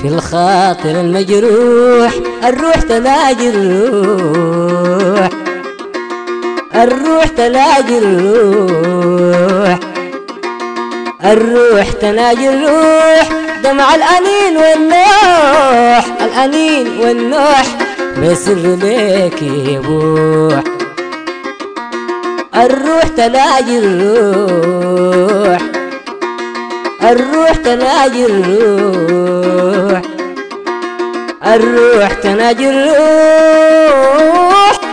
في الخاطر المجروح الروح تلاقي الروح، الروح تلاقي الروح، الروح تلاقي الروح. دمع الأنين والنوح، الأنين والنوح بيسر ليك يبوح. الروح تلاقي الروح، الروح تلاقي الروح، الروح تلاقي الروح.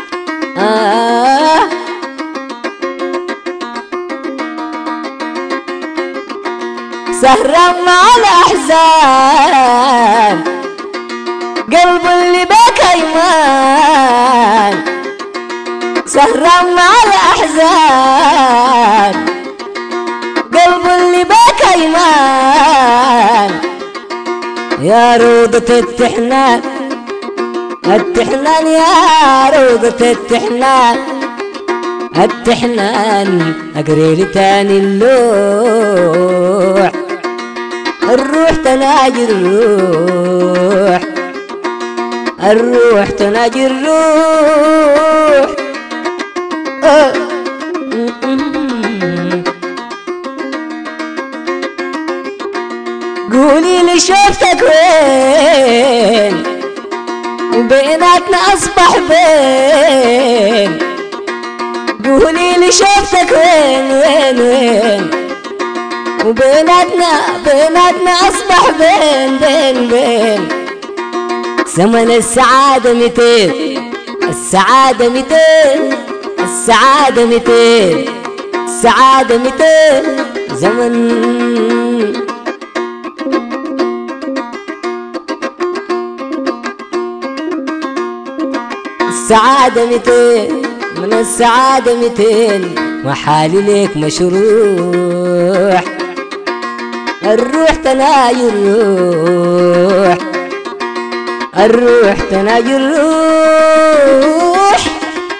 سهران مع الأحزان قلب اللي بك أيمان، سهران مع الأحزان قلب اللي بك أيمان. يا روضة التحنان التحنان، يا روضة التحنان التحنان، أقريلي تاني اللوح. الروح تناجي الروح، الروح تناجي الروح. قولي لي شفتك وين، بيناتنا أصبح بين. قولي لي شفتك وين وين وين، وبيناتنا أصبح بين بين بين. زمن السعادة 200، السعادة 200، السعادة 200، السعادة 200 زمن. السعادة 200، من السعادة 200 وحالي ليك مشروح. الروح تناجي الروح، الروح تناجي الروح.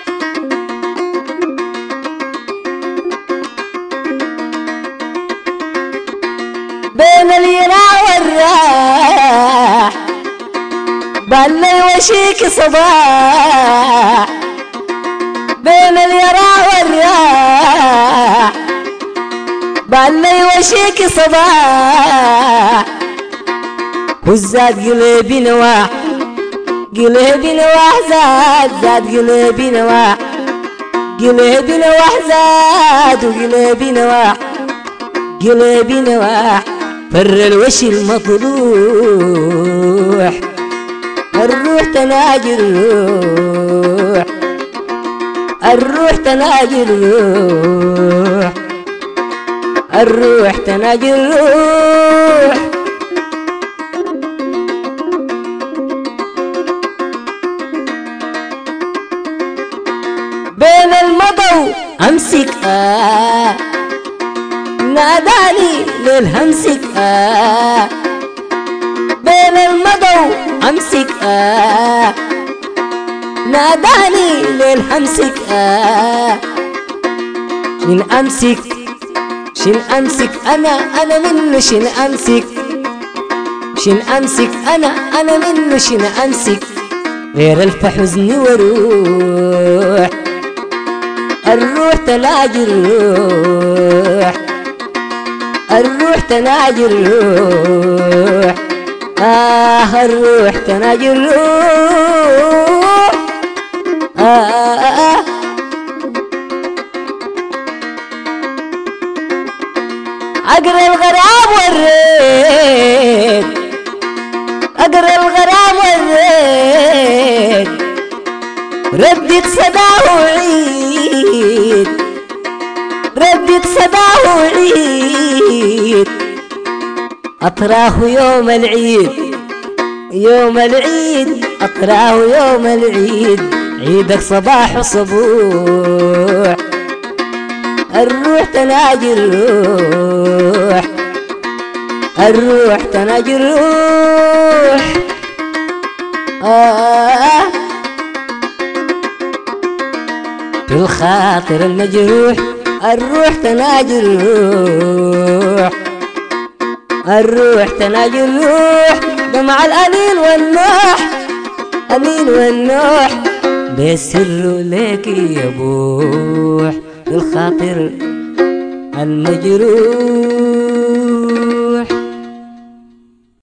بين اليراع والراح باللي وشيك صباح، بين اليراع والراح باللي وشيك صباح. وزاد قلبي نواح، قلبي نواح زاد، زاد قلبي نواح، قلبي نواح زاد، وقلبي نواح، قلبي نواح. فر الوشي المطروح. الروح تناجي الروح، الروح تناجي الروح، الروح تناجي الروح. بين المضو أمسك ناداني للهمسك بين المضو أمسك ناداني للهمسك. شن أمسك، شن أمسك أنا منه، شن أمسك، شن أمسك أنا منه، شن أمسك غير الفحزن وروح. الروح تلاقي الروح، الروح تناجي الروح. الروح تناجي الروح. أقرأ الغرام والريد، أقرأ الغرام والريد، ردت صداه وعيد، ردت صداه وعيد. أطراه يوم العيد، يوم العيد أطراه يوم العيد. عيدك صباح وصبوح. الروح تناجي الروح، الروح تناجي الروح. في الخاطر المجروح الروح تناجي الروح، الروح تناجي الروح. مع الأنين والنوح، أنين والنوح بيسر لك يبوح الخاطر المجروح.